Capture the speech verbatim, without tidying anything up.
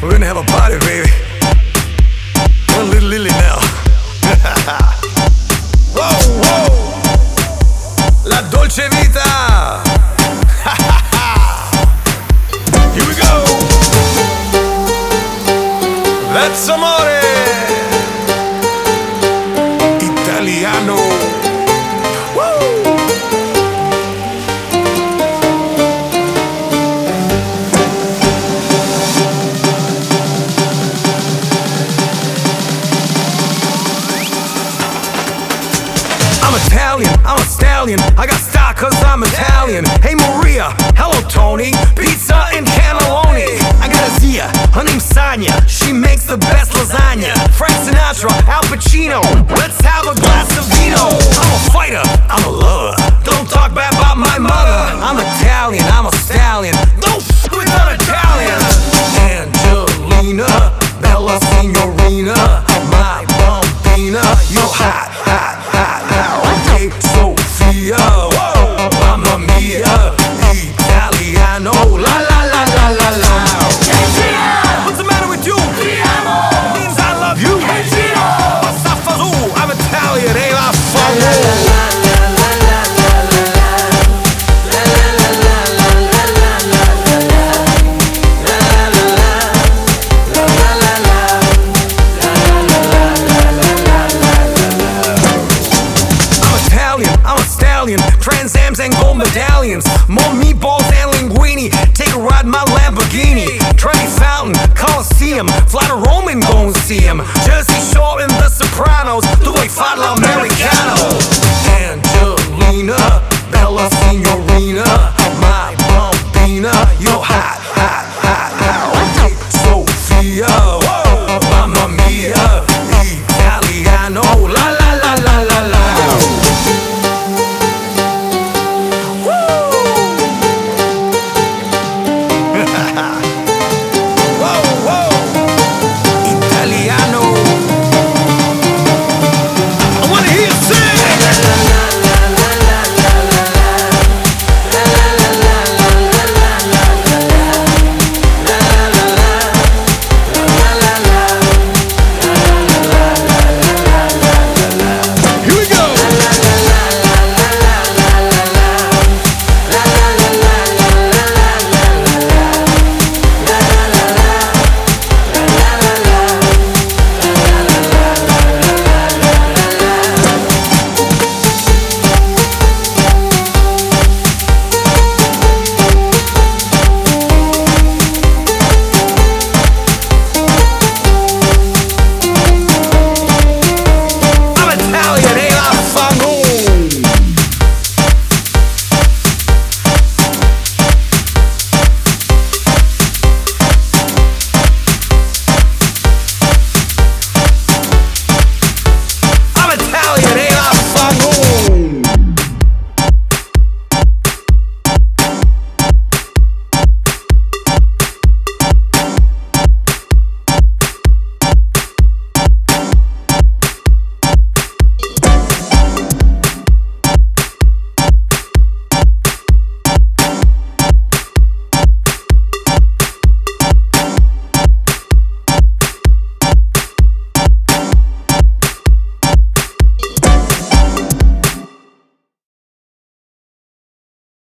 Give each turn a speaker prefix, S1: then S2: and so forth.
S1: We're gonna have a party, baby. One little Lily now. Wow, wow. La dolce vita. Here we go. That's amore. Italiano. Woo. I'm Italian, I'm a stallion. I got stock cause I'm Italian. Hey Maria, hello Tony. Pizza and cannelloni. I got a Zia, her name's Sonia. She makes the best lasagna. Frank Sinatra, Al Pacino. Let's have a glass of vino. I'm a fighter, I'm a lover. Don't talk bad about my mother. I'm Italian, I'm a stallion. Don't f with an Italian. Angelina, Bella Signorina, my bambina. You hot, hot, hot, hot. Hey Sophia, whoa, mamma mia, Italiano, la la la la la la. What's the matter with you? It means I love you. Safazu, I'm Italian, eh? I follow. I'm a stallion, Trans Ams and gold medallions, more meatballs and linguine. Take a ride in my Lamborghini. Trevi Fountain, Coliseum, fly to Rome and go and see him. Jersey Shore.